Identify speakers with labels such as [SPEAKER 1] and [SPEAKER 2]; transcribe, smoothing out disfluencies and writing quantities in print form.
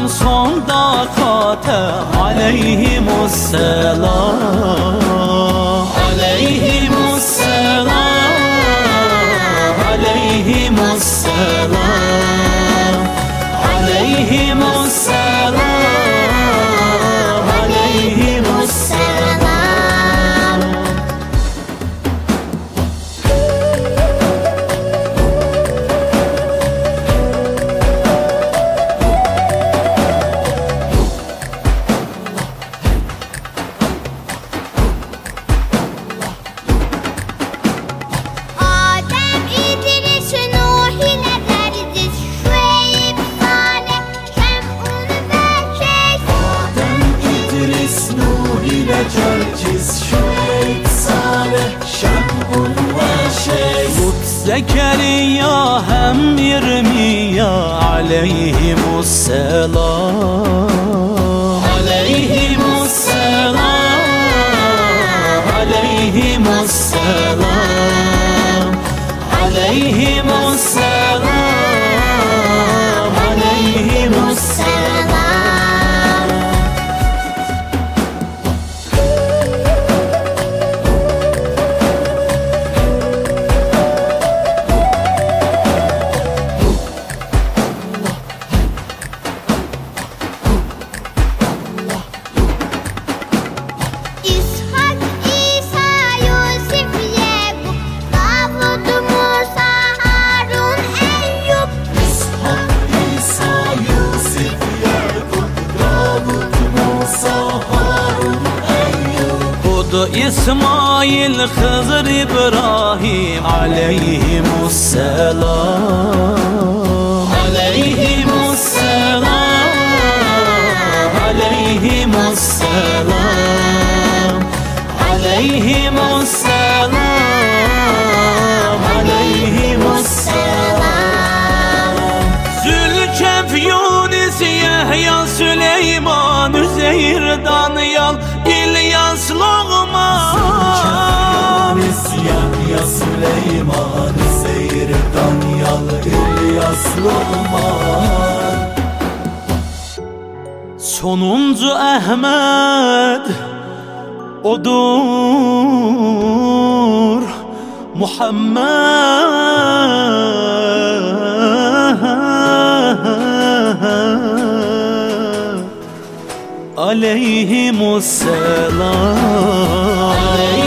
[SPEAKER 1] sonda Hatem aleyhimusselam. Aleyhimusselam, aleyhimusselam, aleyhimusselam, aleyhimusselam.
[SPEAKER 2] Adem, İdris, Nuh ile Erciş, Şueyb, Salih, Şem'un ve Şeyh.
[SPEAKER 3] Adem, İdris, Nuh ile Cercis, Şueyb, Salih, Şem'un ve Şeyh.
[SPEAKER 1] Lut, Zekeriya hem İrmiya aleyhimusselam. Aleyhimusselam, aleyhimusselam, aleyhimusselam, aleyhimusselam.
[SPEAKER 2] İshak, İsa, Yusuf, Yakup, Davud, Musa, Harun, Eyüp.
[SPEAKER 3] İshak, İsa, Yusuf, Yakup, Davud, Musa, Harun, Eyyub.
[SPEAKER 1] Hud, İsmail, Hızır, İbrahim aleyhimusselam. Aleyhimusselam, aleyhimusselam, aleyhimusselam, aleyhimusselam. Zülkef, Yunus, Yahya, Süleyman, Üzeyr, Danyal, İlyas, Lokman.
[SPEAKER 3] Yunus, Yahya, Süleyman, Üzeyr, Danyal, İlyas, Lokman.
[SPEAKER 1] Sonuncu Ahmet odur, Muhammed aleyhimusselam.